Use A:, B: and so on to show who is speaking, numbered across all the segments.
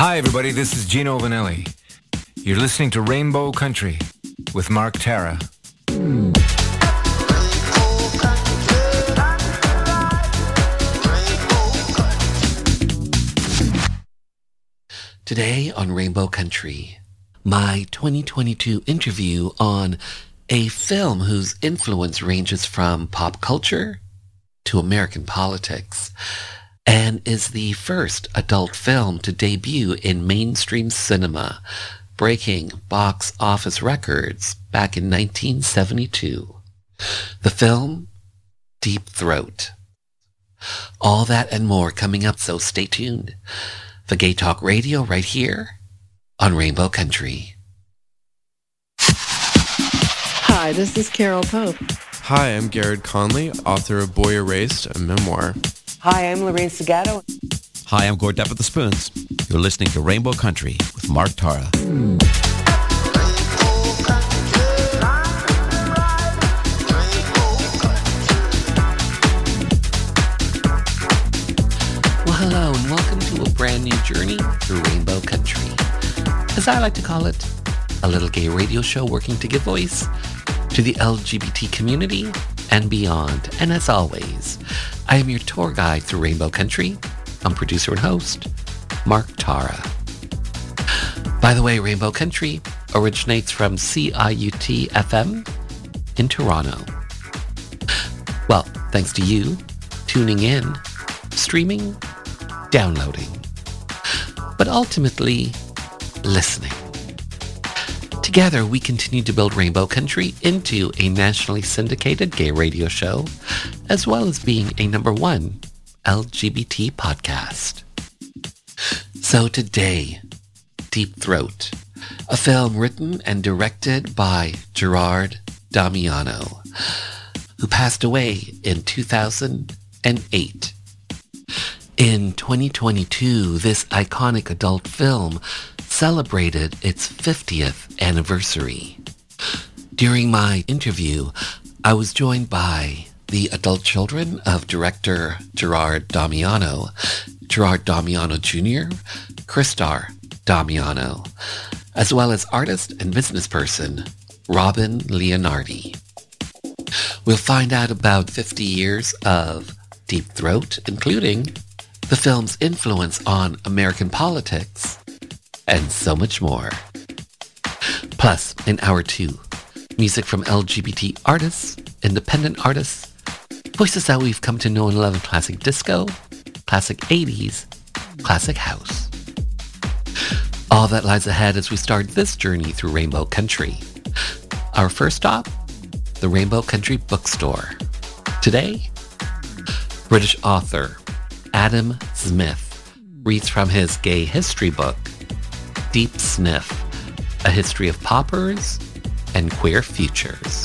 A: Hi, everybody. This is Gino Vanelli. You're listening to Rainbow Country with Mark Tara.
B: Today on Rainbow Country, my 2022 interview on a film whose influence ranges from pop culture to American politics and is the first adult film to debut in mainstream cinema, breaking box office records back in 1972. The film, Deep Throat. All that and more coming up, so stay tuned. The Gay Talk Radio right here on Rainbow Country.
C: Hi, this is Carol Pope.
D: Hi, I'm Garrett Conley, author of Boy Erased, a memoir.
E: Hi, I'm Lorraine Segato.
F: Hi, I'm Gord Depp at the Spoons. You're listening to Rainbow Country with Mark Tara.
B: Well, hello, and welcome to a brand new journey through Rainbow Country. As I like to call it, a little gay radio show working to give voice to the LGBT community and beyond. And as always, I am your tour guide through Rainbow Country. I'm producer and host, Mark Tara. By the way, Rainbow Country originates from CIUT-FM in Toronto. Well, thanks to you tuning in, streaming, downloading, but ultimately listening. Together, we continue to build Rainbow Country into a nationally syndicated gay radio show, as well as being a #1 LGBT podcast. So today, Deep Throat, a film written and directed by Gerard Damiano, who passed away in 2008. In 2022, this iconic adult film celebrated its 50th anniversary. During my interview, I was joined by the adult children of director Gerard Damiano, Gerard Damiano Jr., Christar Damiano, as well as artist and business person Robin Leonardi. We'll find out about 50 years of Deep Throat, including the film's influence on American politics, and so much more. Plus, in hour 2, music from LGBT artists, independent artists, voices that we've come to know and love in classic disco, classic 80s, classic house. All that lies ahead as we start this journey through Rainbow Country. Our first stop, the Rainbow Country Bookstore. Today, British author Adam Smith reads from his gay history book, Deep Sniff, A History of Poppers and Queer Futures.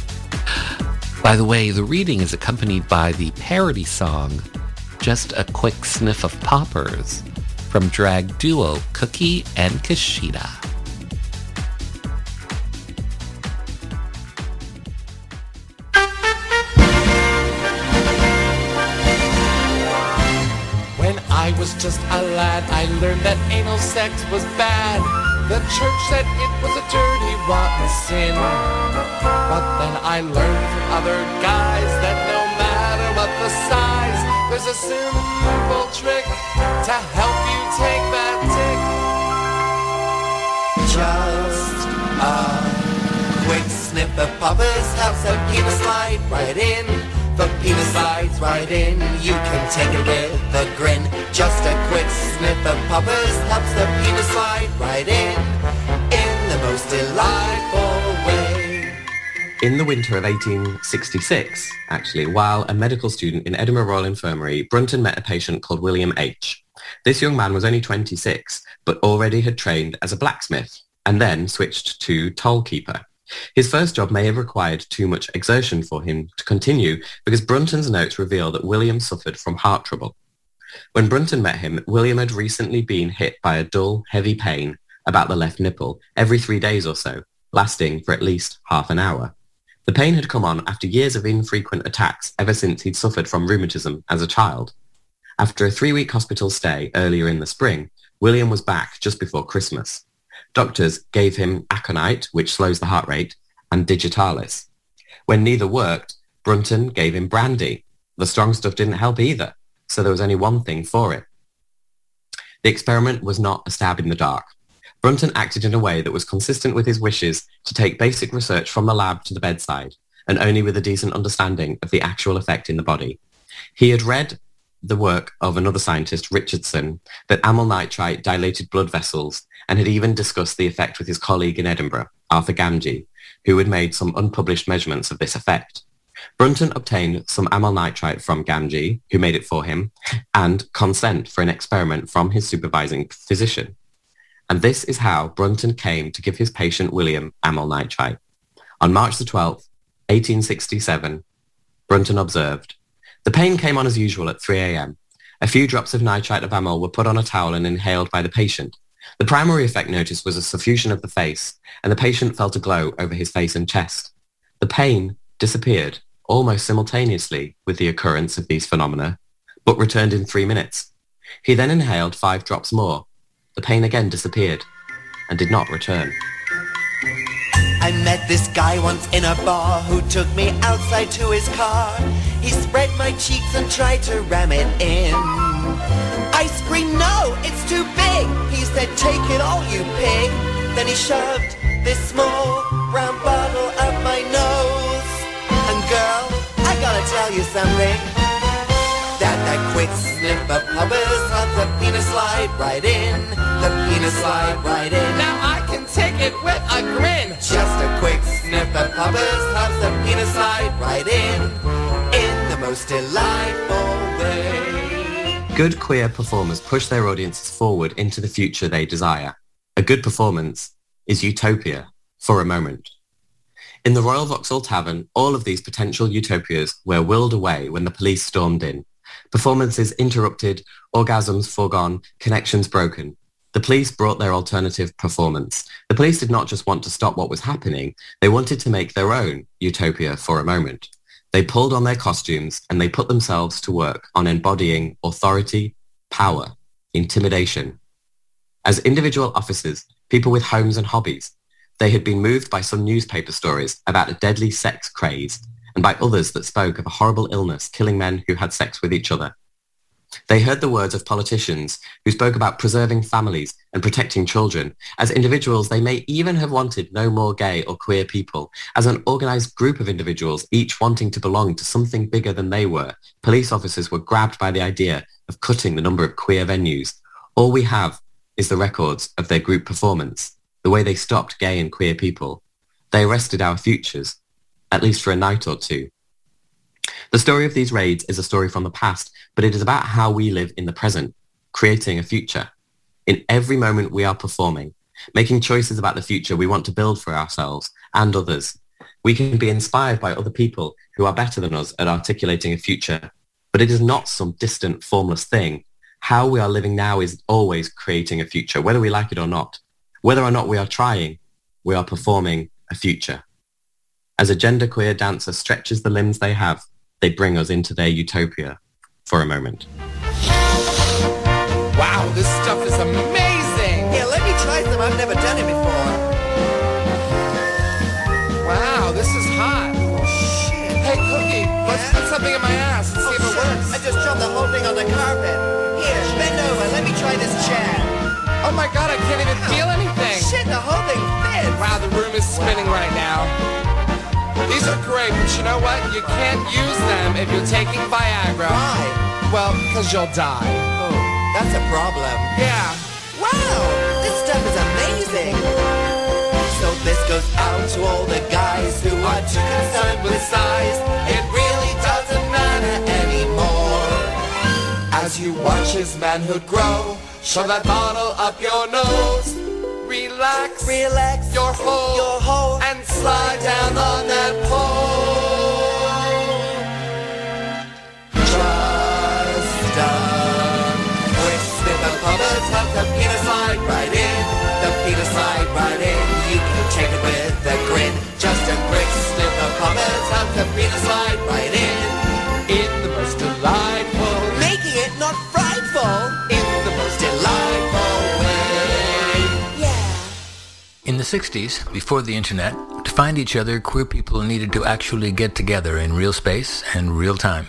B: By the way, the reading is accompanied by the parody song, Just a Quick Sniff of Poppers, from drag duo Cookie and Kashida.
G: When I was just a lad, I learned that anal sex was bad. The church said it was a dirty, rotten sin. But then I learned from other guys that no matter what the size, there's a simple trick to help you take that dick. Just a quick snip of poppers helps a penis slide right in. The penis slides right in, you can take it with a grin. Just a quick snip of poppers helps the penis slide right in the most delightful way.
H: In the winter of 1866, actually, while a medical student in Edinburgh Royal Infirmary, Brunton met a patient called William H. This young man was only 26, but already had trained as a blacksmith, and then switched to toll keeper. His first job may have required too much exertion for him to continue because Brunton's notes reveal that William suffered from heart trouble. When Brunton met him, William had recently been hit by a dull, heavy pain about the left nipple every 3 days or so, lasting for at least half an hour. The pain had come on after years of infrequent attacks ever since he'd suffered from rheumatism as a child. After a 3-week hospital stay earlier in the spring, William was back just before Christmas. Doctors gave him aconite, which slows the heart rate, and digitalis. When neither worked, Brunton gave him brandy. The strong stuff didn't help either, so there was only one thing for it. The experiment was not a stab in the dark. Brunton acted in a way that was consistent with his wishes to take basic research from the lab to the bedside, and only with a decent understanding of the actual effect in the body. He had read the work of another scientist, Richardson, that amyl nitrite dilated blood vessels, and had even discussed the effect with his colleague in Edinburgh, Arthur Gamgee, who had made some unpublished measurements of this effect. Brunton obtained some amyl nitrite from Gamgee, who made it for him, and consent for an experiment from his supervising physician. And this is how Brunton came to give his patient William amyl nitrite. On March the 12th, 1867, Brunton observed, "The pain came on as usual at 3 a.m. A few drops of nitrite of amyl were put on a towel and inhaled by the patient. The primary effect noticed was a suffusion of the face, and the patient felt a glow over his face and chest. The pain disappeared almost simultaneously with the occurrence of these phenomena, but returned in 3 minutes. He then inhaled 5 drops more. The pain again disappeared and did not return."
G: I met this guy once in a bar who took me outside to his car. He spread my cheeks and tried to ram it in. I screamed, "No, it's too big!" He said, "Take it all, you pig!" Then he shoved this small brown bottle up my nose. And girl, I gotta tell you something. That quick snip of puppers helps the penis slide right in. The penis slide right in.
I: Now I can take it with a grin.
G: Just a quick snip of puppers helps the penis slide right in the most delightful way.
H: Good queer performers push their audiences forward into the future they desire. A good performance is utopia for a moment. In the Royal Vauxhall Tavern, all of these potential utopias were whirled away when the police stormed in. Performances interrupted, orgasms foregone, connections broken. The police brought their alternative performance. The police did not just want to stop what was happening, they wanted to make their own utopia for a moment. They pulled on their costumes and they put themselves to work on embodying authority, power, intimidation. As individual officers, people with homes and hobbies, they had been moved by some newspaper stories about a deadly sex craze and by others that spoke of a horrible illness killing men who had sex with each other. They heard the words of politicians who spoke about preserving families and protecting children. As individuals, they may even have wanted no more gay or queer people. As an organized group of individuals, each wanting to belong to something bigger than they were, police officers were grabbed by the idea of cutting the number of queer venues. All we have is the records of their group performance, the way they stopped gay and queer people. They arrested our futures, at least for a night or two. The story of these raids is a story from the past, but it is about how we live in the present, creating a future. In every moment we are performing, making choices about the future we want to build for ourselves and others. We can be inspired by other people who are better than us at articulating a future, but it is not some distant, formless thing. How we are living now is always creating a future, whether we like it or not. Whether or not we are trying, we are performing a future. As a genderqueer dancer stretches the limbs they have, they bring us into their utopia for a moment.
I: Wow, this stuff is amazing!
G: Yeah, let me try some. I've never done it before.
I: Wow, this is hot.
G: Shit.
I: Hey, Cookie, let's put something in my ass and see if it works.
G: I just dropped the whole thing on the carpet. Here, bend over. Let me try this chair.
I: Oh my God, I can't even feel anything.
G: Shit, the whole thing fits.
I: Wow, the room is spinning right now. These are great, but you know what? You can't use them if you're taking Viagra.
G: Why?
I: Well, because you'll die.
G: Oh, that's a problem.
I: Yeah.
G: Wow, this stuff is amazing. So this goes out to all the guys who are too concerned with size. It really doesn't matter anymore.
I: As you watch his manhood grow, shove that bottle up your nose. Relax,
G: Relax
I: your hole, and slide down on that pole.
G: Just a quick snip of puppets, help the penis slide right in. The penis slide right in. You can take it with a grin. Just a quick snip of puppets, help the penis slide right in
I: the most delightful,
G: making it not frightful,
I: in the most delightful way.
J: 60s, before the internet, to find each other, queer people needed to actually get together in real space and real time.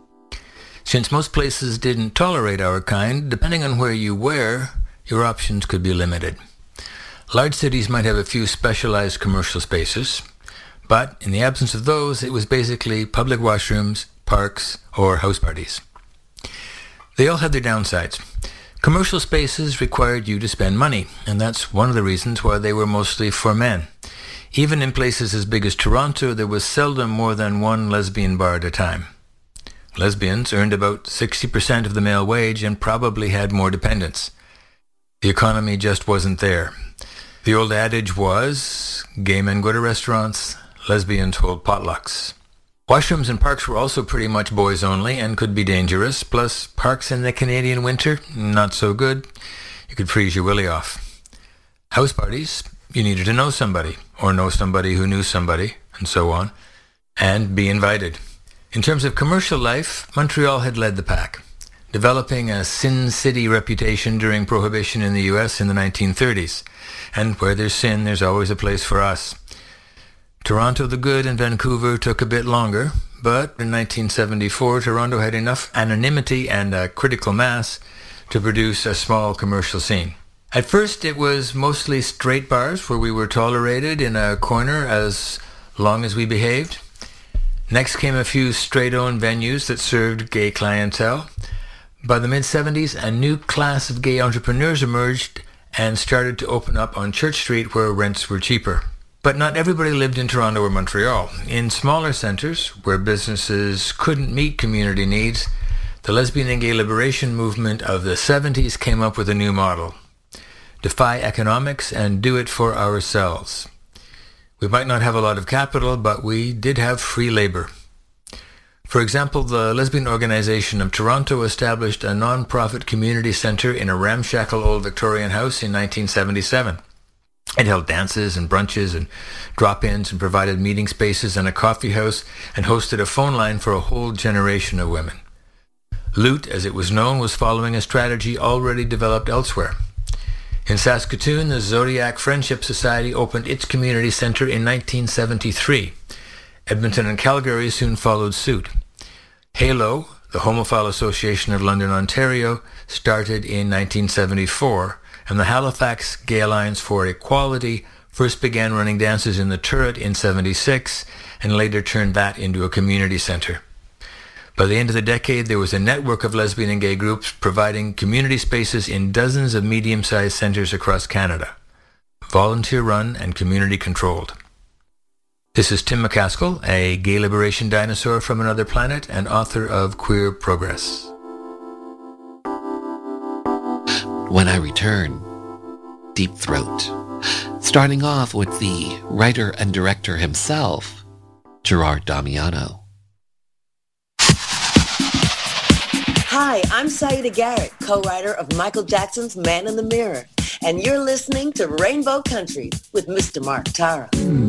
J: Since most places didn't tolerate our kind, depending on where you were, your options could be limited. Large cities might have a few specialized commercial spaces, but in the absence of those, it was basically public washrooms, parks, or house parties. They all had their downsides. Commercial spaces required you to spend money, and that's one of the reasons why they were mostly for men. Even in places as big as Toronto, there was seldom more than one lesbian bar at a time. Lesbians earned about 60% of the male wage and probably had more dependents. The economy just wasn't there. The old adage was, gay men go to restaurants, lesbians hold potlucks. Washrooms and parks were also pretty much boys only and could be dangerous, plus parks in the Canadian winter, not so good. You could freeze your willy off. House parties, you needed to know somebody, or know somebody who knew somebody, and so on, and be invited. In terms of commercial life, Montreal had led the pack, developing a Sin City reputation during Prohibition in the U.S. in the 1930s. And where there's sin, there's always a place for us. Toronto the Good and Vancouver took a bit longer, but in 1974, Toronto had enough anonymity and a critical mass to produce a small commercial scene. At first, it was mostly straight bars where we were tolerated in a corner as long as we behaved. Next came a few straight-owned venues that served gay clientele. By the mid-70s, a new class of gay entrepreneurs emerged and started to open up on Church Street where rents were cheaper. But not everybody lived in Toronto or Montreal. In smaller centres, where businesses couldn't meet community needs, the lesbian and gay liberation movement of the 70s came up with a new model. Defy economics and do it for ourselves. We might not have a lot of capital, but we did have free labor. For example, the Lesbian Organization of Toronto established a non-profit community centre in a ramshackle old Victorian house in 1977. It held dances and brunches and drop-ins and provided meeting spaces and a coffee house and hosted a phone line for a whole generation of women. Loot, as it was known, was following a strategy already developed elsewhere. In Saskatoon, the Zodiac Friendship Society opened its community centre in 1973. Edmonton and Calgary soon followed suit. HALO, the Homophile Association of London, Ontario, started in 1974, and the Halifax Gay Alliance for Equality first began running dances in the Turret in 76 and later turned that into a community centre. By the end of the decade, there was a network of lesbian and gay groups providing community spaces in dozens of medium-sized centres across Canada, volunteer-run and community-controlled. This is Tim McCaskill, a gay liberation dinosaur from another planet and author of Queer Progress.
B: When I return, Deep Throat, starting off with the writer and director himself, Gerard Damiano.
E: Hi, I'm Saida Garrett, co-writer of Michael Jackson's Man in the Mirror, and you're listening to Rainbow Country with Mr. Mark Tara.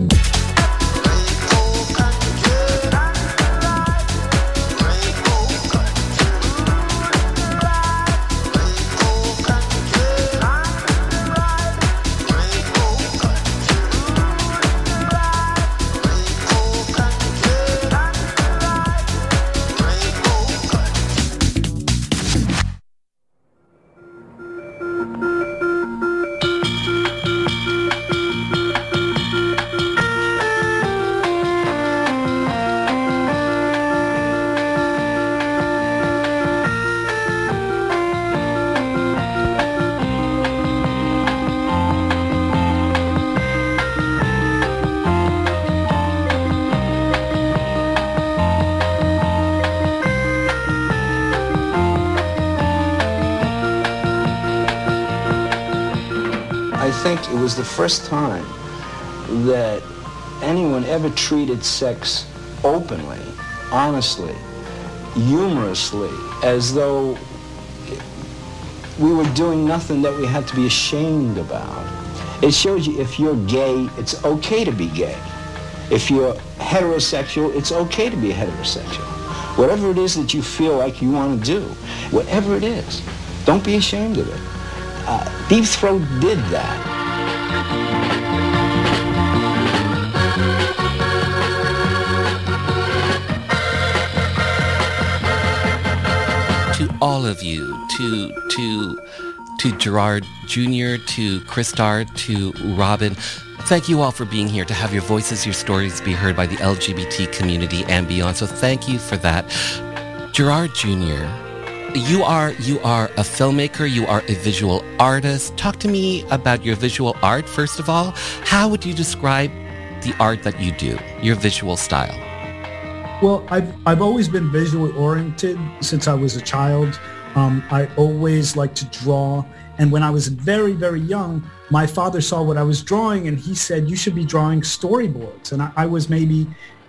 K: It was the first time that anyone ever treated sex openly, honestly, humorously, as though we were doing nothing that we had to be ashamed about. It shows you if you're gay, it's okay to be gay. If you're heterosexual, it's okay to be heterosexual. Whatever it is that you feel like you want to do, whatever it is, don't be ashamed of it. Deep Throat did that.
B: All of you, to Gerard Jr., to Christar, to Robin, thank you all for being here, to have your voices, your stories be heard by the LGBT community and beyond. So thank you for that. Gerard Jr., you are a filmmaker, you are a visual artist. Talk to me about your visual art, first of all. How would you describe the art that you do, your visual style?
L: Well, I've always been visually oriented since I was a child. I always liked to draw. And when I was very, very young, my father saw what I was drawing and he said, you should be drawing storyboards. And I was maybe,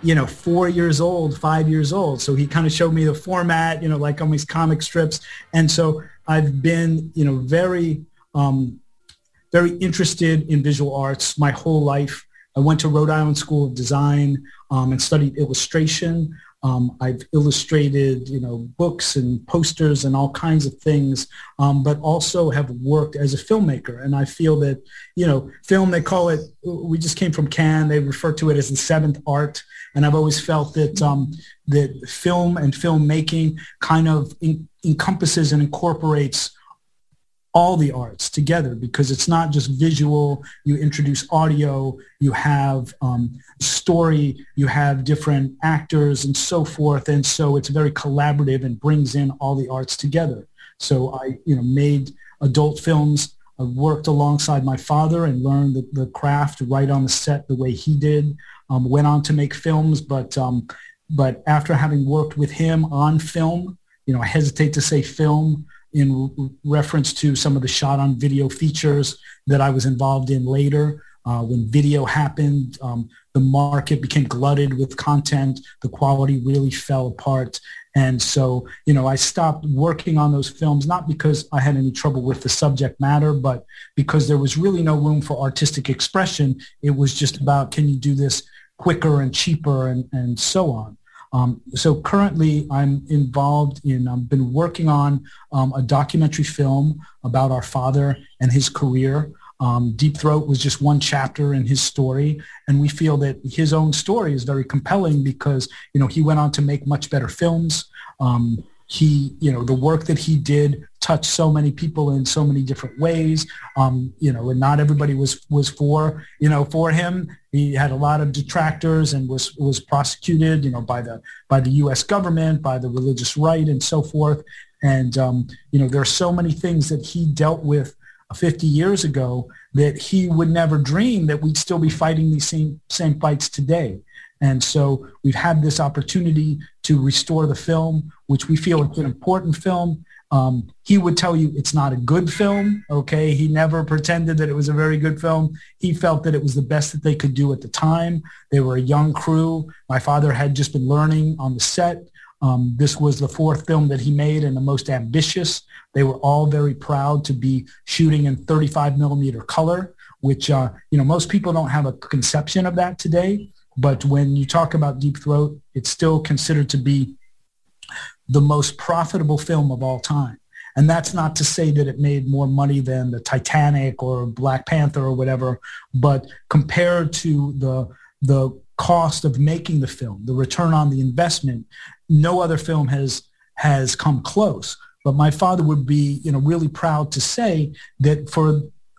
L: 4 years old, 5 years old. So he kind of showed me the format, like on these comic strips. And so I've been, very, very interested in visual arts my whole life. I went to Rhode Island School of Design and studied illustration. I've illustrated, books and posters and all kinds of things, but also have worked as a filmmaker. And I feel that, film, they call it, we just came from Cannes, they refer to it as the seventh art. And I've always felt that that film and filmmaking kind of encompasses and incorporates all the arts together, because it's not just visual. You introduce audio, you have story, you have different actors and so forth. And so it's very collaborative and brings in all the arts together. So I, made adult films. I worked alongside my father and learned the craft right on the set the way he did. Went on to make films, but after having worked with him on film, I hesitate to say film, in reference to some of the shot on video features that I was involved in later. When video happened, the market became glutted with content. The quality really fell apart. And so, I stopped working on those films, not because I had any trouble with the subject matter, but because there was really no room for artistic expression. It was just about, can you do this quicker and cheaper and so on. So currently I'm involved in, I've been working on a documentary film about our father and his career. Deep Throat was just one chapter in his story. And we feel that his own story is very compelling because, he went on to make much better films. The work that he did touched so many people in so many different ways. And not everybody was for him. He had a lot of detractors and was prosecuted, by the U.S. government, by the religious right and so forth. And, there are so many things that he dealt with 50 years ago that he would never dream that we'd still be fighting these same fights today. And so we've had this opportunity to restore the film, which we feel is an important film. He would tell you it's not a good film, okay? He never pretended that it was a very good film. He felt that it was the best that they could do at the time. They were a young crew. My father had just been learning on the set. This was the fourth film that he made and the most ambitious. They were all very proud to be shooting in 35 millimeter color, which, most people don't have a conception of that today. But when you talk about Deep Throat, it's still considered to be the most profitable film of all time. And that's not to say that it made more money than the Titanic or Black Panther or whatever, but compared to the cost of making the film, the return on the investment, no other film has come close. But my father would be, really proud to say that for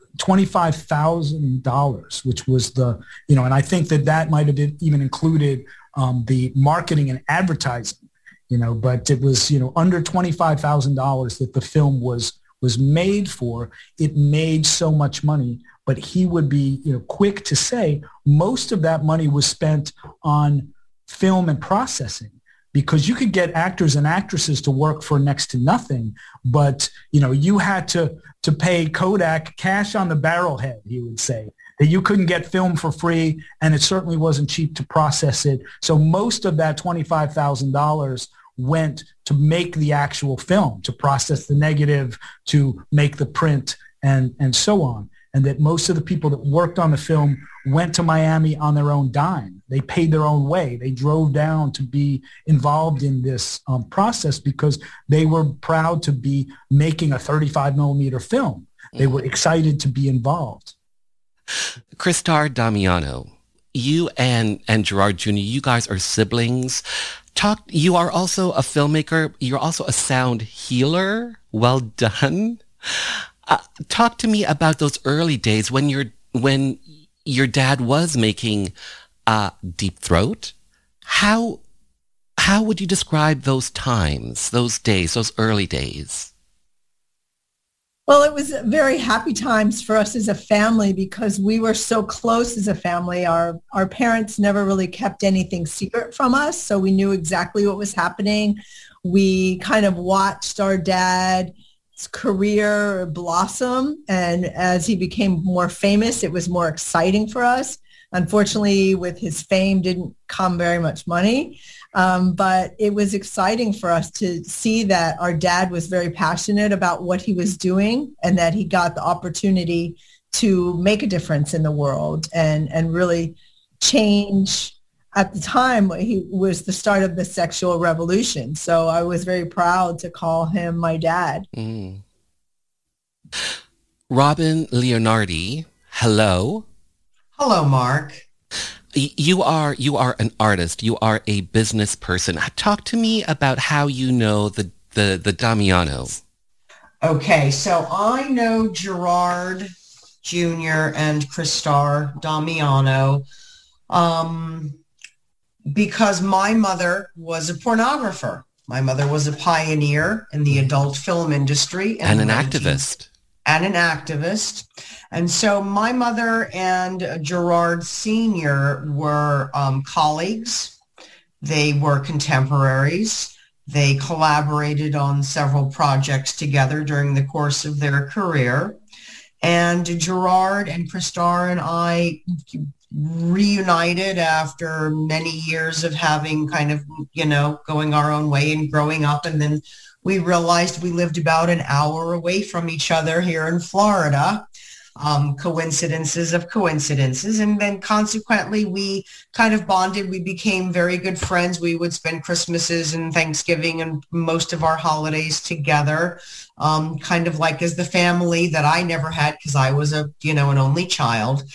L: $25,000, which was and I think that might have even included the marketing and advertising, but it was, under $25,000 that the film was made for. It made so much money, but he would be, quick to say most of that money was spent on film and processing, because you could get actors and actresses to work for next to nothing, but, you had to pay Kodak cash on the barrelhead, he would say, that you couldn't get film for free, and it certainly wasn't cheap to process it. So most of that $25,000 went to make the actual film, to process the negative, to make the print, and so on. And that most of the people that worked on the film went to Miami on their own dime. They paid their own way. They drove down to be involved in this process because they were proud to be making a 35 millimeter film. They were excited to be involved.
B: Christar Damiano, you and Gerard Jr., you guys are siblings. You are also a filmmaker. You're also a sound healer. Well done. Talk to me about those early days when your dad was making Deep Throat. How would you describe those times, those days, those early days?
M: Well, it was very happy times for us as a family because we were so close as a family. Our parents never really kept anything secret from us, so we knew exactly what was happening. We kind of watched our dad's career blossom, and as he became more famous, it was more exciting for us. Unfortunately, with his fame didn't come very much money. But it was exciting for us to see that our dad was very passionate about what he was doing and that he got the opportunity to make a difference in the world and really change. At the time, he was the start of the sexual revolution. So I was very proud to call him my dad.
B: Mm. Robin Leonardi, hello.
N: Hello, Mark.
B: You are an artist. You are a business person. Talk to me about how you know the Damianos.
N: Okay, so I know Gerard Jr. and Christar Damiano because my mother was a pornographer. My mother was a pioneer in the adult film industry.
B: And an activist.
N: And so my mother and Gerard Sr. were colleagues. They were contemporaries. They collaborated on several projects together during the course of their career. And Gerard and Christar and I reunited after many years of having kind of, going our own way and growing up. And then we realized we lived about an hour away from each other here in Florida. Coincidences of coincidences. And then consequently, we kind of bonded. We became very good friends. We would spend Christmases and Thanksgiving and most of our holidays together, kind of like as the family that I never had because I was an only child.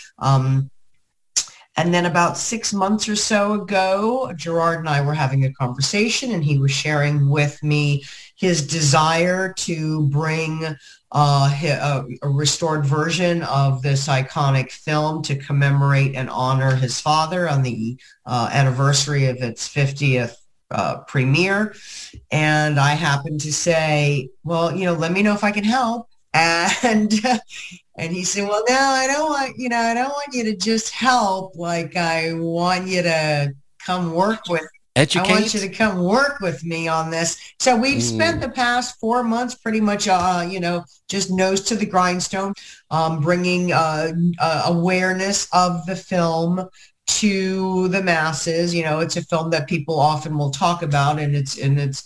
N: And then about 6 months or so ago, Gerard and I were having a conversation and he was sharing with me his desire to bring a restored version of this iconic film to commemorate and honor his father on the anniversary of its 50th premiere. And I happened to say, well, let me know if I can help. And he said, well, no, I don't want you to just help. Like, I want you to come work with
B: Educate.
N: I want you to come work with me on this. So we've spent the past 4 months pretty much, just nose to the grindstone, bringing awareness of the film to the masses. It's a film that people often will talk about, and it's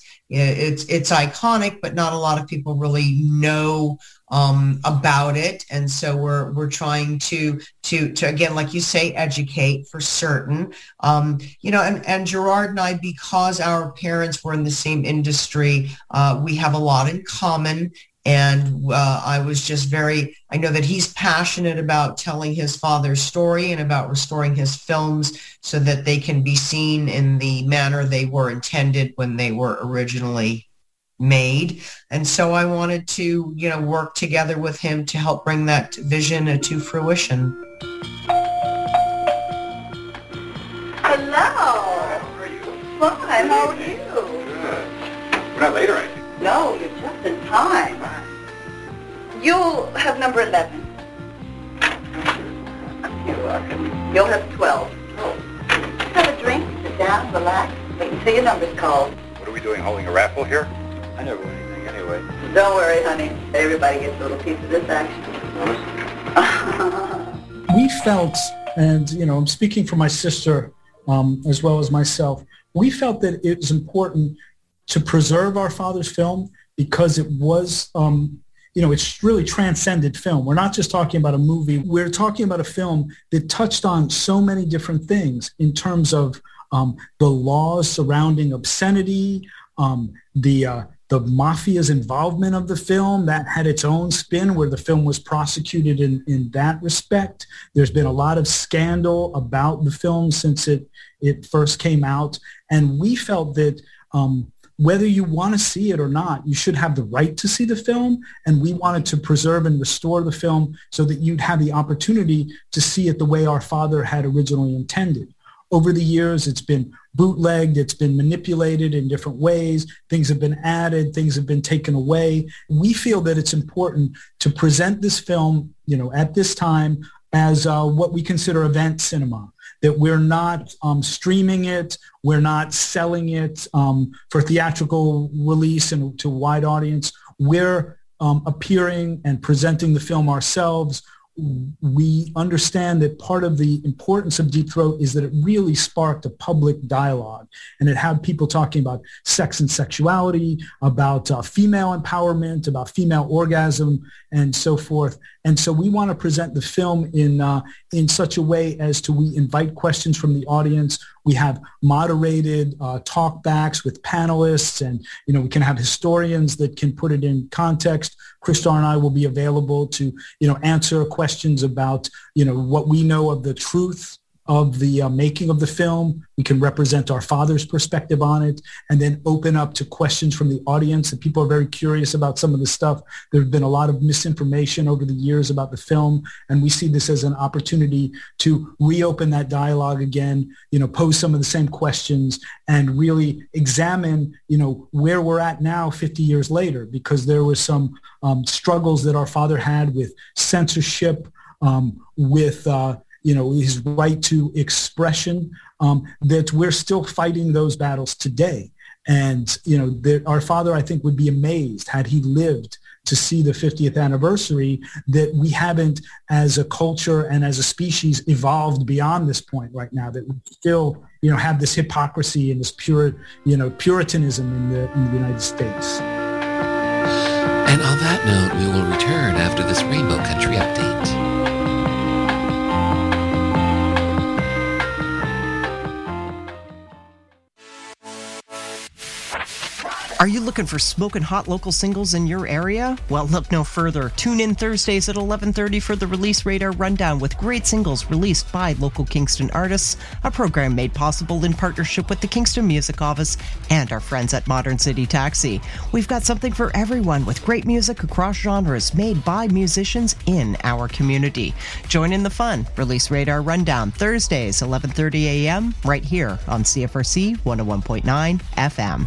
N: iconic, but not a lot of people really know about it. And so we're trying to again, like you say, educate for certain. And Gerard and I, because our parents were in the same industry, we have a lot in common. And I know that he's passionate about telling his father's story and about restoring his films so that they can be seen in the manner they were intended when they were originally made. And so I wanted to, work together with him to help bring that vision to fruition.
O: Hello. How are you? Fine. How are you?
P: Good. We're not late or anything.
O: No, you're just in time. You'll have number 11. You're welcome. You'll have 12. Oh. Have a drink, sit down, relax, wait until your number's called.
P: What are we doing, holding a raffle here? I never win anything anyway.
O: Don't worry, honey. Everybody gets a little piece of this action.
L: We felt, and I'm speaking for my sister as well as myself, we felt that it was important to preserve our father's film because it was, it's really transcended film. We're not just talking about a movie. We're talking about a film that touched on so many different things in terms of the laws surrounding obscenity, the the mafia's involvement of the film. That had its own spin where the film was prosecuted in that respect. There's been a lot of scandal about the film since it first came out. And we felt that whether you want to see it or not, you should have the right to see the film. And we wanted to preserve and restore the film so that you'd have the opportunity to see it the way our father had originally intended. Over the years, it's been bootlegged, it's been manipulated in different ways, things have been added, things have been taken away. We feel that it's important to present this film, at this time as what we consider event cinema, that we're not streaming it, we're not selling it for theatrical release and to a wide audience. We're appearing and presenting the film ourselves. We understand that part of the importance of Deep Throat is that it really sparked a public dialogue, and it had people talking about sex and sexuality, about female empowerment, about female orgasm, and so forth. And so we want to present the film in such a way as to we invite questions from the audience. We have moderated talkbacks with panelists, and we can have historians that can put it in context. Krishtar and I will be available to answer questions about what we know of the truth of the making of the film. We can represent our father's perspective on it, and then open up to questions from the audience. And people are very curious about some of the stuff. There have been a lot of misinformation over the years about the film, and we see this as an opportunity to reopen that dialogue again, pose some of the same questions, and really examine, where we're at now 50 years later, because there was some struggles that our father had with censorship, with his right to expression, that we're still fighting those battles today. And, our father, I think, would be amazed had he lived to see the 50th anniversary, that we haven't, as a culture and as a species, evolved beyond this point right now, that we still, have this hypocrisy and this Puritanism in the United States.
B: And on that note, we will return after this Rainbow Country update.
Q: Are you looking for smoking hot local singles in your area? Well, look no further. Tune in Thursdays at 11:30 for the Release Radar Rundown with great singles released by local Kingston artists, a program made possible in partnership with the Kingston Music Office and our friends at Modern City Taxi. We've got something for everyone with great music across genres made by musicians in our community. Join in the fun. Release Radar Rundown, Thursdays, 11:30 a.m., right here on CFRC 101.9 FM.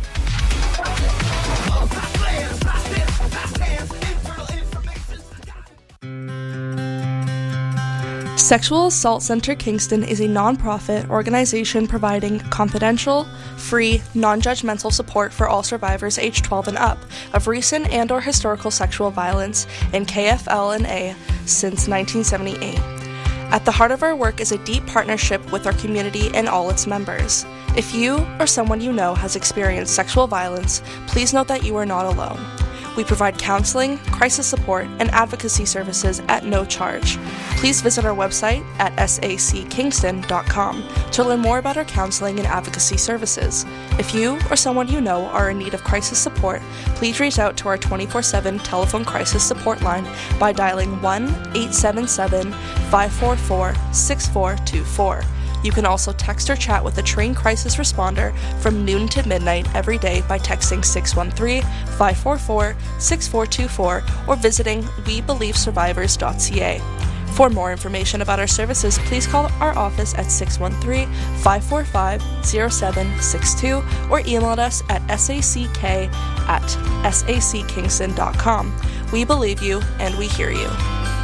R: Sexual Assault Center Kingston is a non-profit organization providing confidential, free, non-judgmental support for all survivors age 12 and up of recent and/or historical sexual violence in KFL&A since 1978. At the heart of our work is a deep partnership with our community and all its members. If you or someone you know has experienced sexual violence, please note that you are not alone. We provide counseling, crisis support, and advocacy services at no charge. Please visit our website at sackingston.com to learn more about our counseling and advocacy services. If you or someone you know are in need of crisis support, please reach out to our 24/7 telephone crisis support line by dialing 1-877-544-6424. You can also text or chat with a trained crisis responder from noon to midnight every day by texting 613-544-6424 or visiting WeBelieveSurvivors.ca. For more information about our services, please call our office at 613-545-0762 or email us at sack@sackkingston.com. We believe you and we hear you.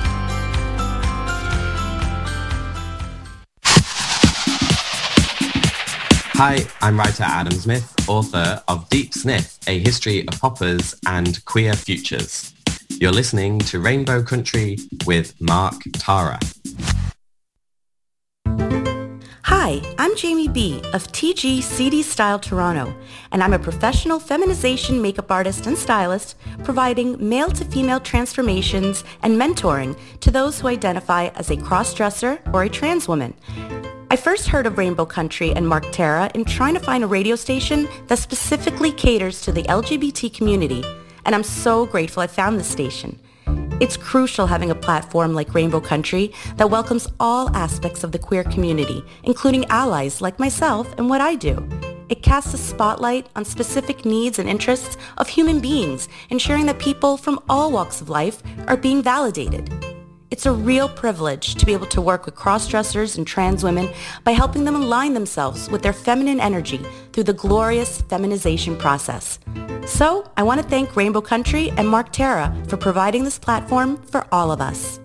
H: Hi, I'm writer Adam Smith, author of Deep Sniff, A History of Poppers and Queer Futures. You're listening to Rainbow Country with Mark Tara.
S: Hi, I'm Jamie B. of TG CD Style Toronto, and I'm a professional feminization makeup artist and stylist providing male-to-female transformations and mentoring to those who identify as a cross-dresser or a trans woman. I first heard of Rainbow Country and Mark Terra in trying to find a radio station that specifically caters to the LGBT community, and I'm so grateful I found this station. It's crucial having a platform like Rainbow Country that welcomes all aspects of the queer community, including allies like myself and what I do. It casts a spotlight on specific needs and interests of human beings, ensuring that people from all walks of life are being validated. It's a real privilege to be able to work with cross-dressers and trans women by helping them align themselves with their feminine energy through the glorious feminization process. So, I want to thank Rainbow Country and Mark Terra for providing this platform for all of us.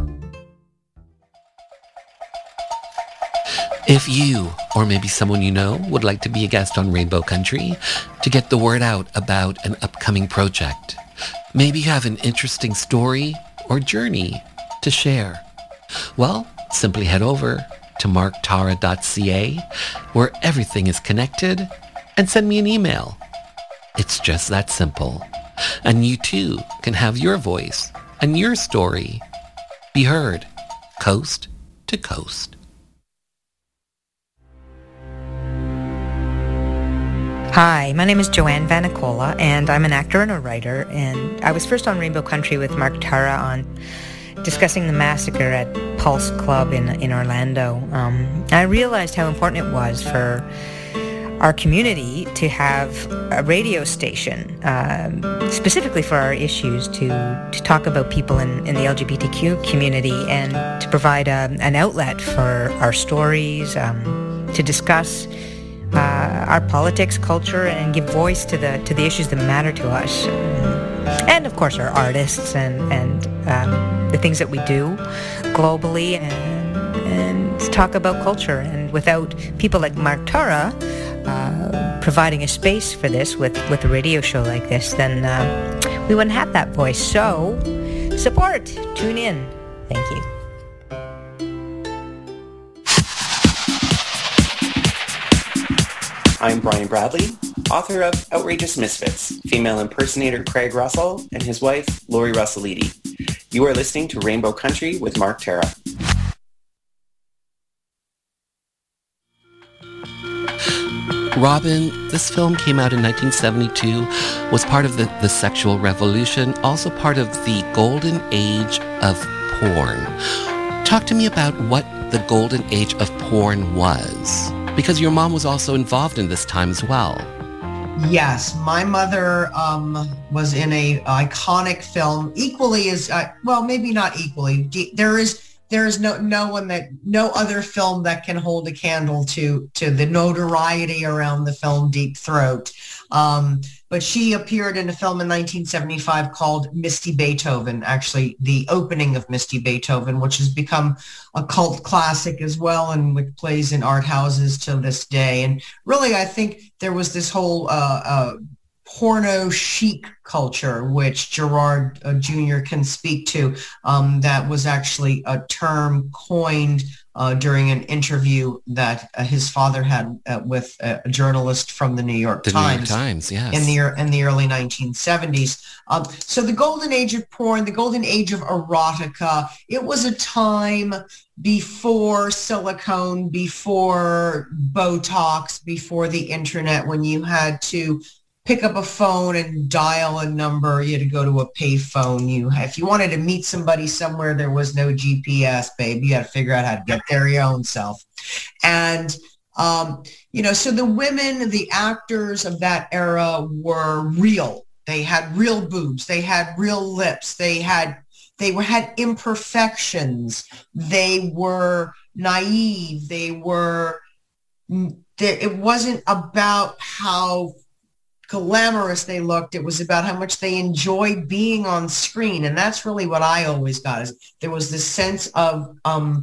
B: If you, or maybe someone you know, would like to be a guest on Rainbow Country to get the word out about an upcoming project, maybe you have an interesting story or journey to share, well, simply head over to marktara.ca, where everything is connected, and send me an email. It's just that simple. And you too can have your voice and your story be heard coast to coast.
T: Hi, my name is Joanne Vanicola, and I'm an actor and a writer, and I was first on Rainbow Country with Mark Terra on discussing the massacre at Pulse Club in Orlando. I realized how important it was for our community to have a radio station, specifically for our issues, to talk about people in the LGBTQ community and to provide an outlet for our stories, to discuss our politics, culture, and give voice to the issues that matter to us. And of course our artists and the things that we do globally, and talk about culture. And without people like Mark Terra providing a space for this with a radio show like this, then we wouldn't have that voice. So support, tune in. Thank you.
U: I'm Brian Bradley, author of Outrageous Misfits, female impersonator Craig Russell and his wife, Lori Russellidi. You are listening to Rainbow Country with Mark Terra.
B: Robin, this film came out in 1972, was part of the sexual revolution, also part of the golden age of porn. Talk to me about what the golden age of porn was, because your mom was also involved in this time as well.
N: Yes, my mother was in a iconic film, equally as well, maybe not equally. There is no other film that can hold a candle to the notoriety around the film Deep Throat. But she appeared in a film in 1975 called Misty Beethoven, actually the opening of Misty Beethoven, which has become a cult classic as well, and which plays in art houses to this day. And really, I think there was this whole porno chic culture, which Gerard Jr. can speak to. That was actually a term coined during an interview that his father had with a journalist from the New York Times.
B: The New York Times, yes.
N: In the early 1970s. So the golden age of porn, the golden age of erotica, it was a time before silicone, before Botox, before the internet, when you had to pick up a phone and dial a number. You had to go to a pay phone. If you wanted to meet somebody somewhere, there was no GPS, babe. You had to figure out how to get there your own self. And, so the women, the actors of that era were real. They had real boobs. They had real lips. They had imperfections. They were naive. It wasn't about how glamorous they looked. It was about how much they enjoyed being on screen. And that's really what I always got, is there was this sense of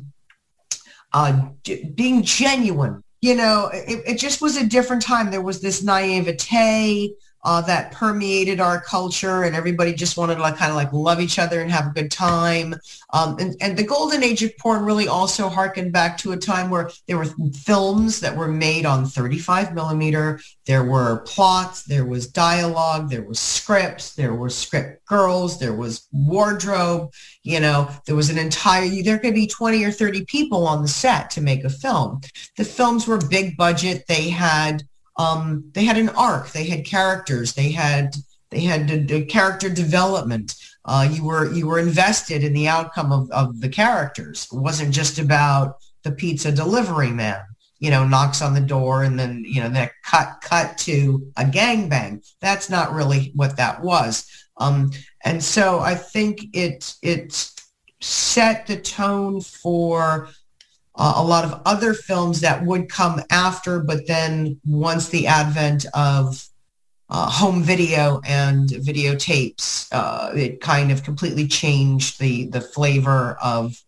N: being genuine. It just was a different time. There was this naivete. that permeated our culture, and everybody just wanted to kind of love each other and have a good time. And the golden age of porn really also harkened back to a time where there were films that were made on 35 millimeter. There were plots, there was dialogue, there was scripts, there were script girls, there was wardrobe. There was there could be 20 or 30 people on the set to make a film. The films were big budget. They had an arc. They had characters. They had the character development. You were invested in the outcome of the characters. It wasn't just about the pizza delivery man, knocks on the door and then, that cut to a gangbang. That's not really what that was. And so I think it set the tone for a lot of other films that would come after, but then once the advent of home video and videotapes, it kind of completely changed the flavor of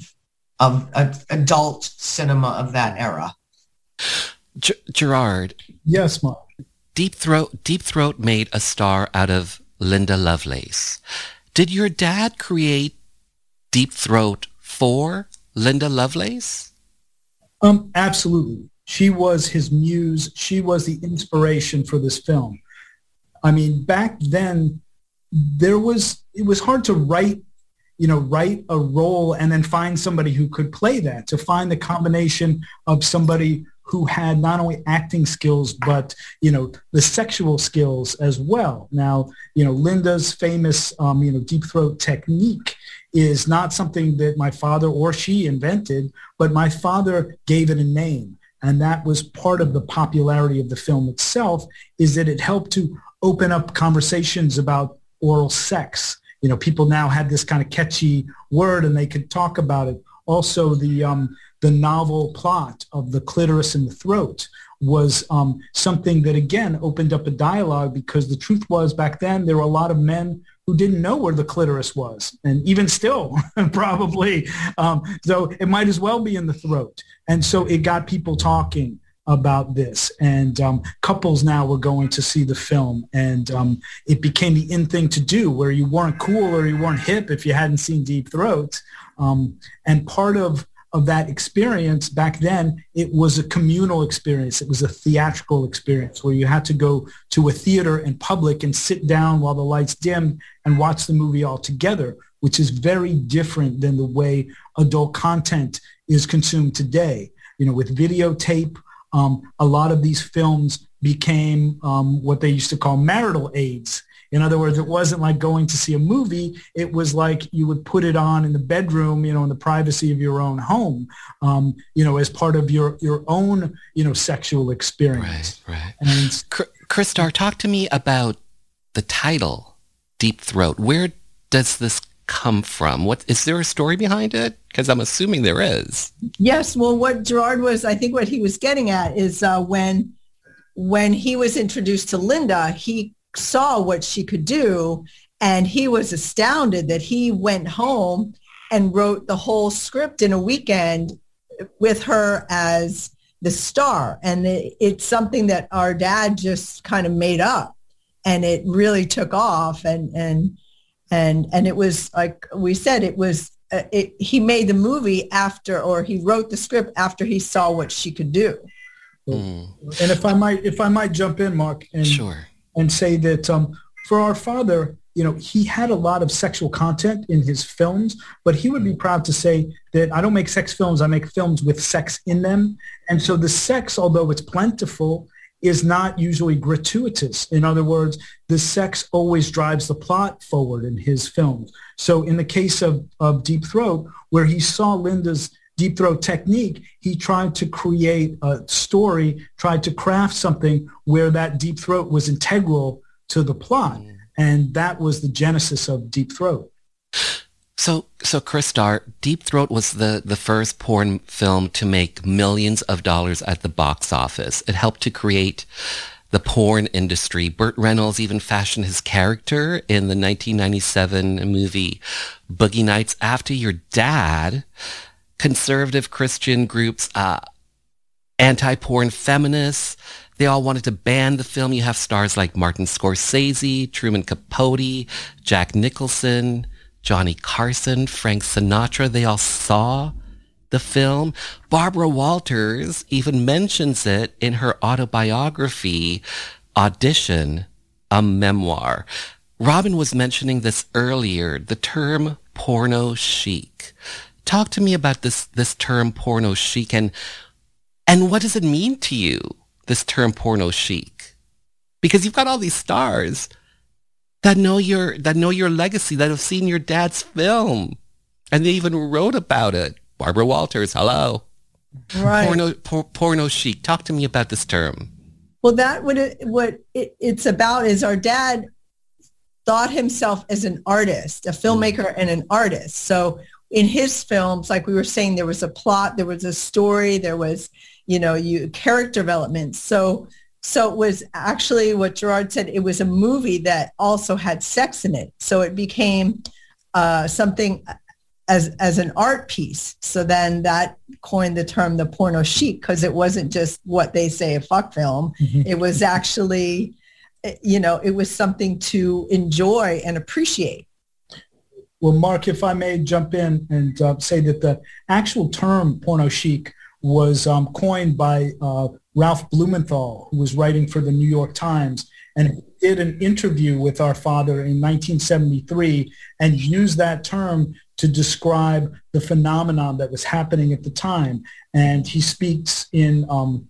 N: adult cinema of that era.
B: Gerard.
L: Yes, Mark.
B: Deep Throat made a star out of Linda Lovelace. Did your dad create Deep Throat for Linda Lovelace?
L: Absolutely. She was his muse. She was the inspiration for this film. I mean, back then, it was hard to write a role and then find somebody who could play that, to find the combination of somebody who had not only acting skills, but, the sexual skills as well. Now, Linda's famous, Deep Throat technique is not something that my father or she invented, but my father gave it a name. And that was part of the popularity of the film itself, is that it helped to open up conversations about oral sex. People now had this kind of catchy word and they could talk about it. Also, the novel plot of the clitoris in the throat was something that, again, opened up a dialogue, because the truth was, back then, there were a lot of men who didn't know where the clitoris was, and even still, probably. So it might as well be in the throat. And so it got people talking about this, and couples now were going to see the film, and it became the in thing to do, where you weren't cool or you weren't hip if you hadn't seen Deep Throat. And part of that experience back then, it was a communal experience. It was a theatrical experience where you had to go to a theater in public and sit down while the lights dimmed and watch the movie all together, which is very different than the way adult content is consumed today. With videotape, a lot of these films became what they used to call marital aids. In other words, it wasn't like going to see a movie. It was like you would put it on in the bedroom, in the privacy of your own home, as part of your own, sexual experience.
B: Right.
L: And
B: Christar, talk to me about the title, Deep Throat. Where does this come from? Is there a story behind it? Because I'm assuming there is.
M: Yes. Well, what Gerard I think what he was getting at is when he was introduced to Linda, he saw what she could do, and he was astounded that he went home and wrote the whole script in a weekend with her as the star. And it's something that our dad just kind of made up, and it really took off. And it was, like we said, it was he made the movie after, or he wrote the script after he saw what she could do.
L: And if I might jump in, Mark, and
B: sure,
L: and say that for our father, he had a lot of sexual content in his films, but he would be proud to say that I don't make sex films, I make films with sex in them. And so the sex, although it's plentiful, is not usually gratuitous. In other words, the sex always drives the plot forward in his films. So in the case of Deep Throat, where he saw Linda's Deep Throat technique, he tried to create a story, tried to craft something where that Deep Throat was integral to the plot. And that was the genesis of Deep Throat.
B: So Christar, Deep Throat was the first porn film to make millions of dollars at the box office. It helped to create the porn industry. Burt Reynolds even fashioned his character in the 1997 movie Boogie Nights after your dad. Conservative Christian groups, anti-porn feminists, They all wanted to ban the film. You have stars like Martin Scorsese, Truman Capote, Jack Nicholson, Johnny Carson, Frank Sinatra. They all saw the film. Barbara Walters even mentions it in her autobiography, Audition, a Memoir. Robin was mentioning this earlier, the term porno chic. Talk to me about this term porno chic, and what does it mean to you, this term porno chic? Because you've got all these stars that know your legacy, that have seen your dad's film, and they even wrote about it. Barbara Walters, hello.
M: Right.
B: Porno chic. Talk to me about this term.
M: Well, it's about is our dad thought himself as an artist, a filmmaker and an artist. So in his films, like we were saying, there was a plot, there was a story, there was, character development. So it was actually what Gerard said, it was a movie that also had sex in it. So it became something as an art piece. So then that coined the term the porno chic, because it wasn't just what they say a fuck film. Mm-hmm. It was actually, it was something to enjoy and appreciate.
L: Well, Mark, if I may jump in and say that the actual term porno chic was coined by Ralph Blumenthal, who was writing for the New York Times, and did an interview with our father in 1973 and used that term to describe the phenomenon that was happening at the time. And he speaks in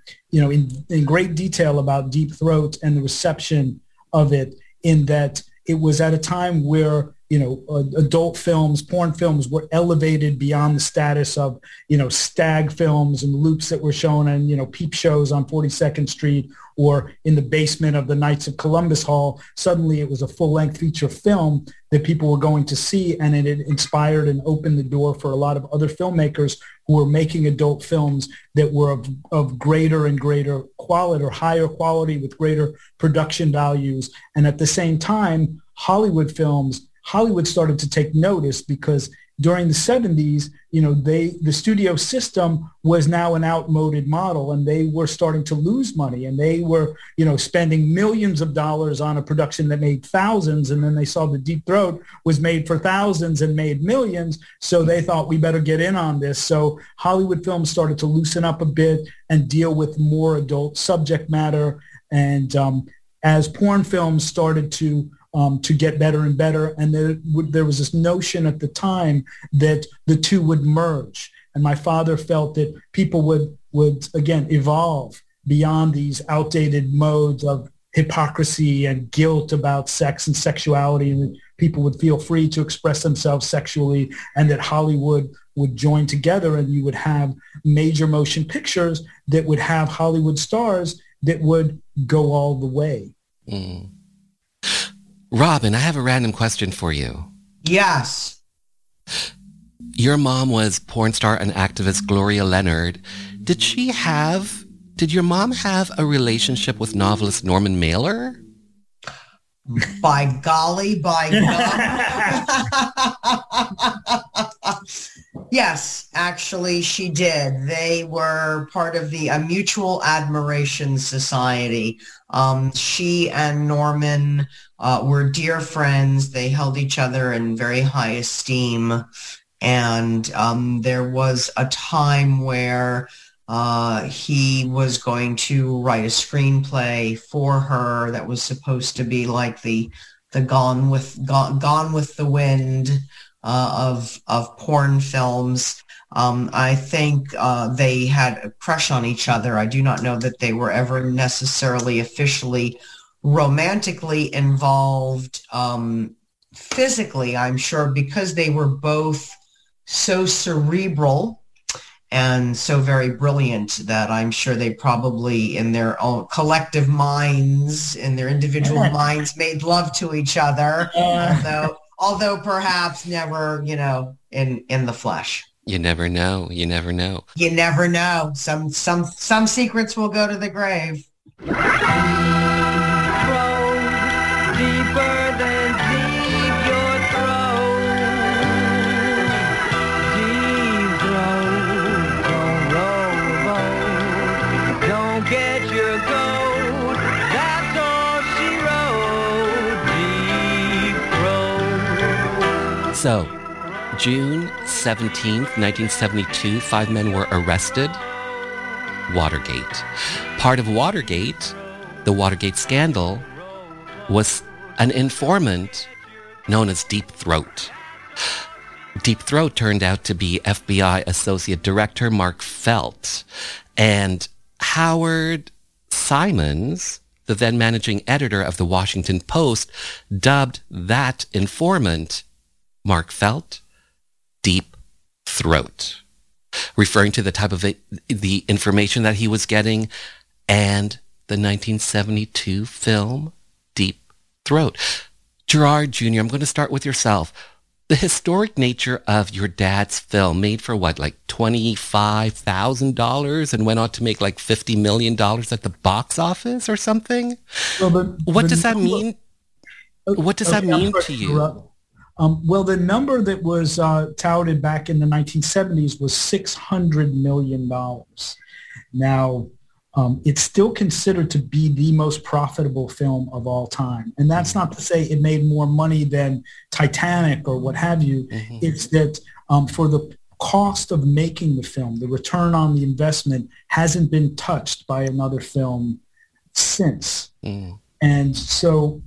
L: great detail about Deep Throat and the reception of it, in that it was at a time where adult films, porn films were elevated beyond the status of, stag films and loops that were shown in, peep shows on 42nd Street or in the basement of the Knights of Columbus Hall. Suddenly it was a full-length feature film that people were going to see, and it inspired and opened the door for a lot of other filmmakers who were making adult films that were of greater and greater quality, or higher quality with greater production values. And at the same time, Hollywood started to take notice, because during the 70s, the studio system was now an outmoded model, and they were starting to lose money, and they were, spending millions of dollars on a production that made thousands. And then they saw the Deep Throat was made for thousands and made millions. So they thought, we better get in on this. So Hollywood films started to loosen up a bit and deal with more adult subject matter. And as porn films started to get better and better. And there was this notion at the time that the two would merge. And my father felt that people would again, evolve beyond these outdated modes of hypocrisy and guilt about sex and sexuality, and that people would feel free to express themselves sexually, and that Hollywood would join together, and you would have major motion pictures that would have Hollywood stars that would go all the way.
B: Mm. Robin, I have a random question for you.
N: Yes.
B: Your mom was porn star and activist Gloria Leonard. Did your mom have a relationship with novelist Norman Mailer?
N: By golly, by God. Yes, actually she did. They were part of the Mutual Admiration Society. She and Norman were dear friends. They held each other in very high esteem. And there was a time where he was going to write a screenplay for her that was supposed to be like the Gone with the Wind of porn films. I think they had a crush on each other. I do not know that they were ever necessarily officially romantically involved physically, I'm sure, because they were both so cerebral and so very brilliant that I'm sure they probably in their own collective minds, in their individual minds, made love to each other, although perhaps never, in the flesh.
B: You never know. You never know.
N: You never know. Some secrets will go to the grave.
G: Deeper than deep your throat. Deep throat, don't roll the boat. Don't get your goat.
B: So, June 17th, 1972, 5 men were arrested. Watergate. Part of Watergate, the Watergate scandal, was an informant known as Deep Throat. Deep Throat turned out to be FBI Associate Director Mark Felt. And Howard Simons, the then managing editor of the Washington Post, dubbed that informant, Mark Felt, Deep Throat, referring to the type of the information that he was getting, and the 1972 film Deep Throat. Gerard Jr., I'm going to start with yourself. The historic nature of your dad's film, made for what, like $25,000, and went on to make like $50 million at the box office or something?
L: Well,
B: what does that mean? What does that mean to you?
L: Well, the number that was touted back in the 1970s was $600 million. Now, it's still considered to be the most profitable film of all time. And that's not to say it made more money than Titanic or what have you. Mm-hmm. It's that for the cost of making the film, the return on the investment hasn't been touched by another film since. Mm. And so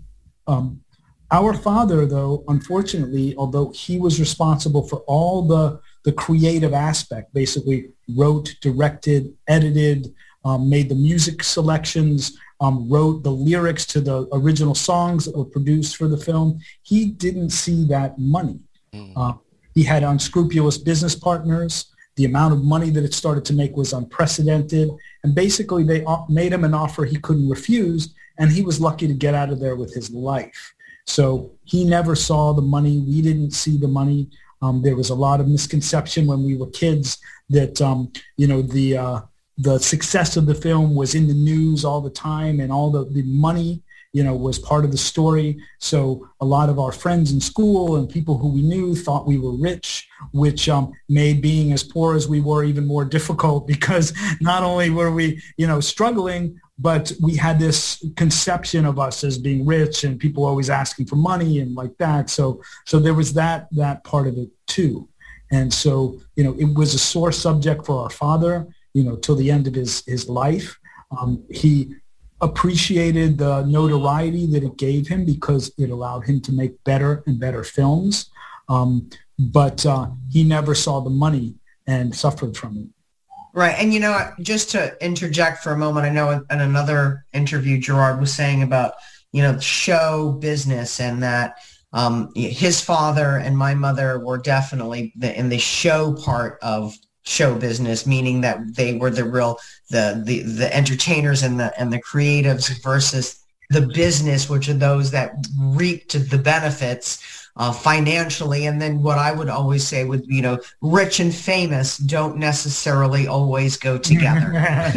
L: our father, though, unfortunately, although he was responsible for all the creative aspect, basically wrote, directed, edited, made the music selections, wrote the lyrics to the original songs that were produced for the film. He didn't see that money. He had unscrupulous business partners. The amount of money that it started to make was unprecedented. And basically, they made him an offer he couldn't refuse, and he was lucky to get out of there with his life. So he never saw the money. We didn't see the money. There was a lot of misconception when we were kids that, the success of the film was in the news all the time, and all the money, was part of the story. So a lot of our friends in school and people who we knew thought we were rich, which made being as poor as we were even more difficult, because not only were we, struggling, but we had this conception of us as being rich, and people always asking for money and like that. So there was that part of it too. And so, it was a sore subject for our father, till the end of his life. He appreciated the notoriety that it gave him because it allowed him to make better and better films. But he never saw the money and suffered from it.
N: Right. And, just to interject for a moment, I know in another interview, Gerard was saying about, show business, and that his father and my mother were definitely in the show part of show business, meaning that they were the entertainers and the creatives versus the business, which are those that reaped the benefits financially. And then what I would always say with, rich and famous don't necessarily always go together.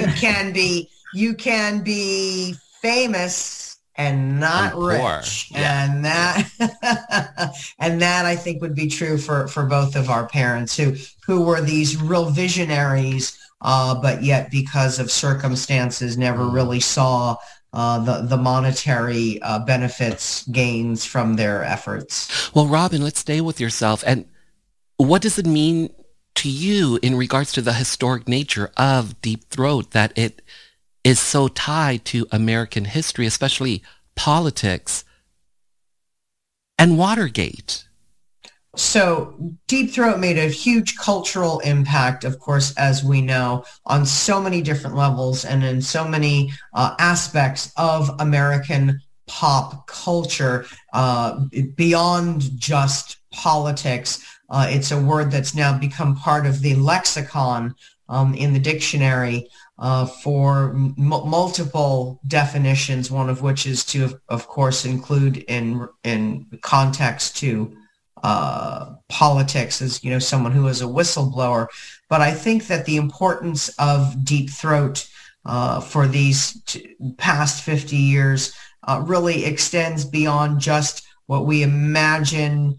N: You can be famous and not rich. Yeah. And that I think would be true for both of our parents who were these real visionaries, but yet because of circumstances never really saw the monetary benefits, gains from their efforts.
B: Well, Robin, let's stay with yourself. And what does it mean to you in regards to the historic nature of Deep Throat, that it is so tied to American history, especially politics and Watergate?
N: So Deep Throat made a huge cultural impact, of course, as we know, on so many different levels and in so many aspects of American pop culture, beyond just politics. It's a word that's now become part of the lexicon in the dictionary for multiple definitions, one of which is to, of course, include in context to politics as, someone who is a whistleblower. But I think that the importance of Deep Throat for these past 50 years really extends beyond just what we imagine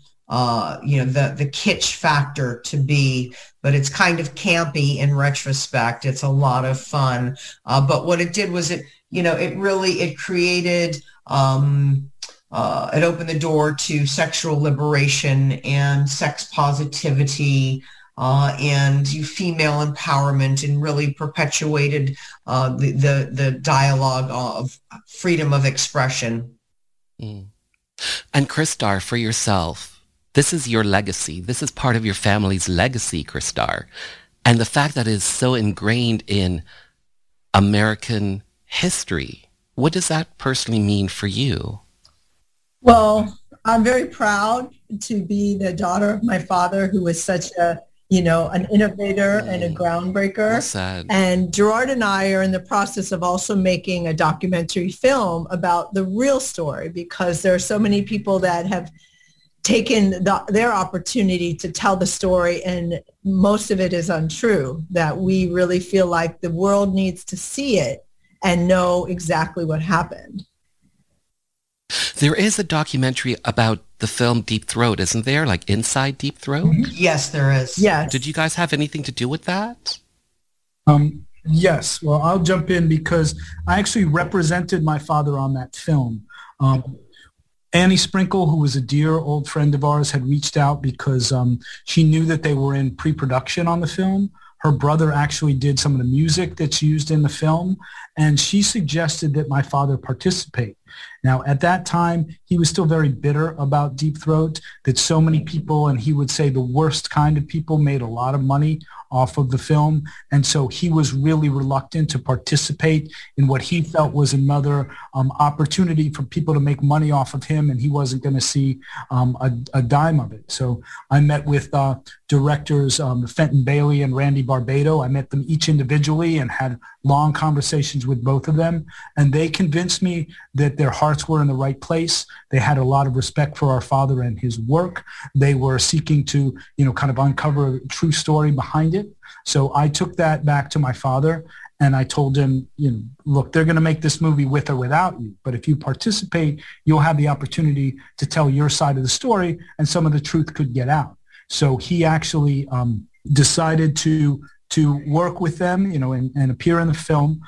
N: the kitsch factor to be, but it's kind of campy in retrospect. It's a lot of fun. But what it did was it created it opened the door to sexual liberation and sex positivity and female empowerment, and really perpetuated the dialogue of freedom of expression.
B: Mm. And Christar, for yourself, this is your legacy. This is part of your family's legacy, Christar. And the fact that it is so ingrained in American history, what does that personally mean for you?
M: Well, I'm very proud to be the daughter of my father, who was such a, an innovator and a groundbreaker.
B: Well said.
M: And Gerard and I are in the process of also making a documentary film about the real story, because there are so many people that have taken their opportunity to tell the story, and most of it is untrue, that we really feel like the world needs to see it and know exactly what happened.
B: There is a documentary about the film Deep Throat, isn't there? Like Inside Deep Throat?
N: Yes, there is.
M: Yes.
B: Did you guys have anything to do with that?
L: Yes. Well, I'll jump in because I actually represented my father on that film. Annie Sprinkle, who was a dear old friend of ours, had reached out because she knew that they were in pre-production on the film. Her brother actually did some of the music that's used in the film, and she suggested that my father participate. Now, at that time, he was still very bitter about Deep Throat, that so many people, and he would say the worst kind of people, made a lot of money off of the film. And so he was really reluctant to participate in what he felt was another opportunity for people to make money off of him, and he wasn't going to see a dime of it. So I met with directors Fenton Bailey and Randy Barbado. I met them each individually and had long conversations with both of them, and they convinced me that their hearts were in the right place. They had a lot of respect for our father and his work. They were seeking to, kind of uncover a true story behind it. So I took that back to my father, and I told him, look, they're going to make this movie with or without you, but if you participate, you'll have the opportunity to tell your side of the story, and some of the truth could get out. So he actually decided to work with them, and appear in the film.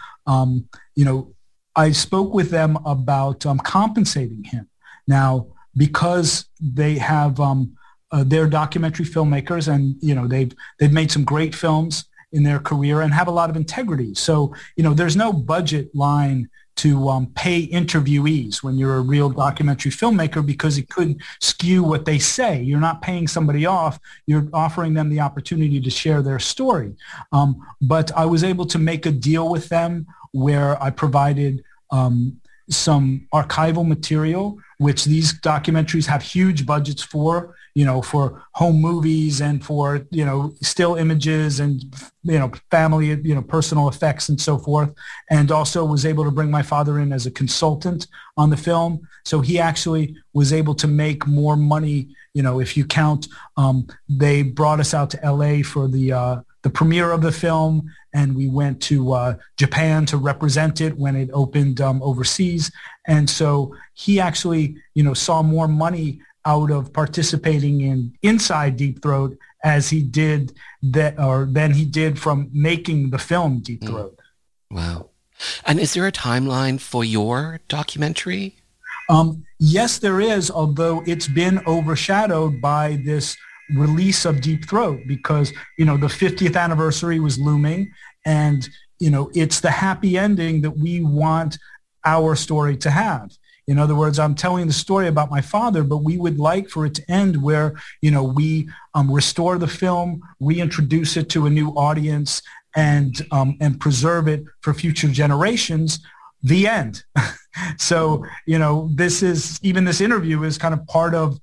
L: I spoke with them about compensating him. Now, because they have they're documentary filmmakers, and they've made some great films in their career and have a lot of integrity. So there's no budget line to pay interviewees when you're a real documentary filmmaker, because it could skew what they say. You're not paying somebody off. You're offering them the opportunity to share their story. But I was able to make a deal with them where I provided some archival material, which these documentaries have huge budgets for home movies and for, still images and, family, personal effects and so forth. And also was able to bring my father in as a consultant on the film. So he actually was able to make more money, if you count, they brought us out to LA for the premiere of the film, and we went to Japan to represent it when it opened overseas. And so he actually, saw more money out of participating in Inside Deep Throat as he did than he did from making the film Deep Throat.
B: Wow. And is there a timeline for your documentary?
L: Yes, there is, although it's been overshadowed by this release of Deep Throat, because, the 50th anniversary was looming, and, it's the happy ending that we want our story to have. In other words, I'm telling the story about my father, but we would like for it to end where, we restore the film, reintroduce it to a new audience, and preserve it for future generations. The end. So, this interview is kind of part of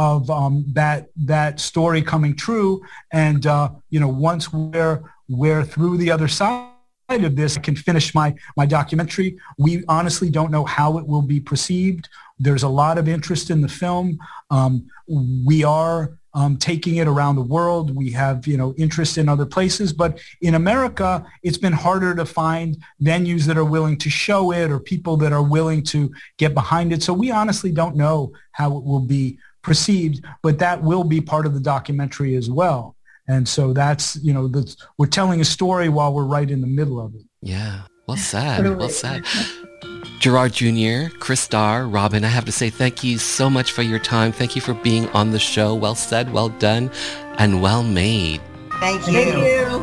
L: that story coming true. And, once we're through the other side of this, I can finish my documentary. We honestly don't know how it will be perceived. There's a lot of interest in the film. We are taking it around the world. We have, interest in other places, but in America, it's been harder to find venues that are willing to show it or people that are willing to get behind it. So we honestly don't know how it will be perceived, but that will be part of the documentary as well. And so that's, we're telling a story while we're right in the middle of it.
B: Yeah. Well said. Well said. Gerard Jr., Chris Starr, Robin, I have to say thank you so much for your time. Thank you for being on the show. Well said, well done, and well made.
N: Thank you.
M: Thank you.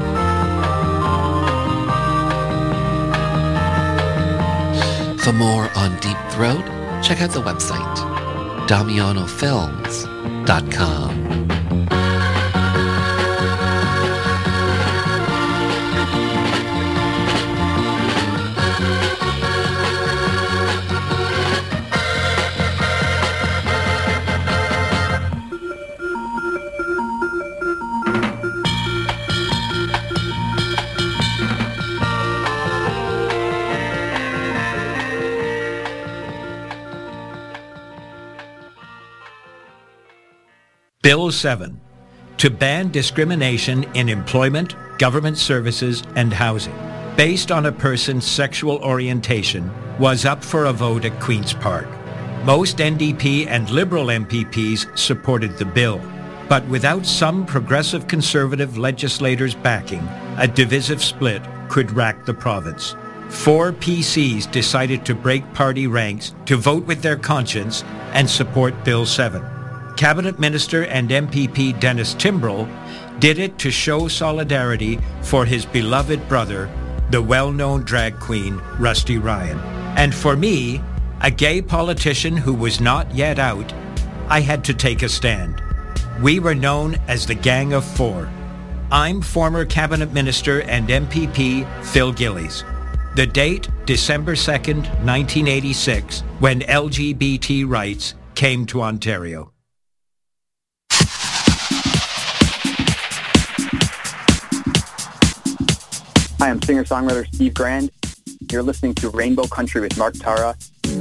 B: For more on Deep Throat, check out the website, DamianoFilms.com.
A: Bill 7, to ban discrimination in employment, government services, and housing, based on a person's sexual orientation, was up for a vote at Queen's Park. Most NDP and Liberal MPPs supported the bill, but without some progressive Conservative legislators' backing, a divisive split could rack the province. 4 PCs decided to break party ranks to vote with their conscience and support Bill 7. Cabinet Minister and MPP Dennis Timbrell did it to show solidarity for his beloved brother, the well-known drag queen Rusty Ryan. And for me, a gay politician who was not yet out, I had to take a stand. We were known as the Gang of Four. I'm former Cabinet Minister and MPP Phil Gillies. The date, December 2nd, 1986, when LGBT rights came to Ontario.
V: Hi, I'm singer-songwriter Steve Grand. You're listening to Rainbow Country with Mark Tara.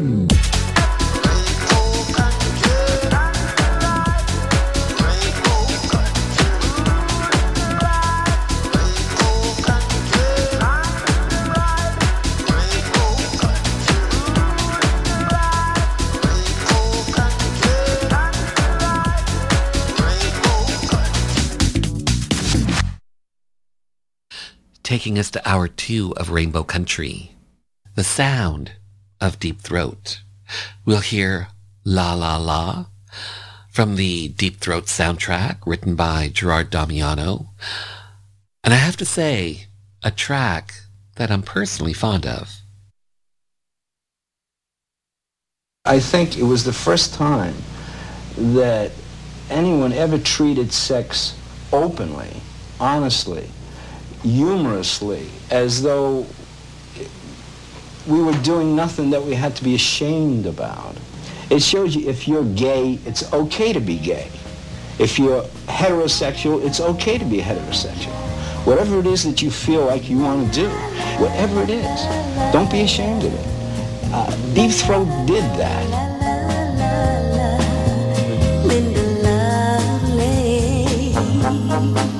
B: Taking us to hour 2 of Rainbow Country, the sound of Deep Throat. We'll hear La La La from the Deep Throat soundtrack written by Gerard Damiano. And I have to say, a track that I'm personally fond of.
K: I think it was the first time that anyone ever treated sex openly, honestly, humorously, as though we were doing nothing that we had to be ashamed about. It shows you if you're gay, it's okay to be gay. If you're heterosexual, it's okay to be heterosexual. Whatever it is that you feel like you want to do, whatever it is, don't be ashamed of it. Deep Throat did that.
G: Linda Lovelace.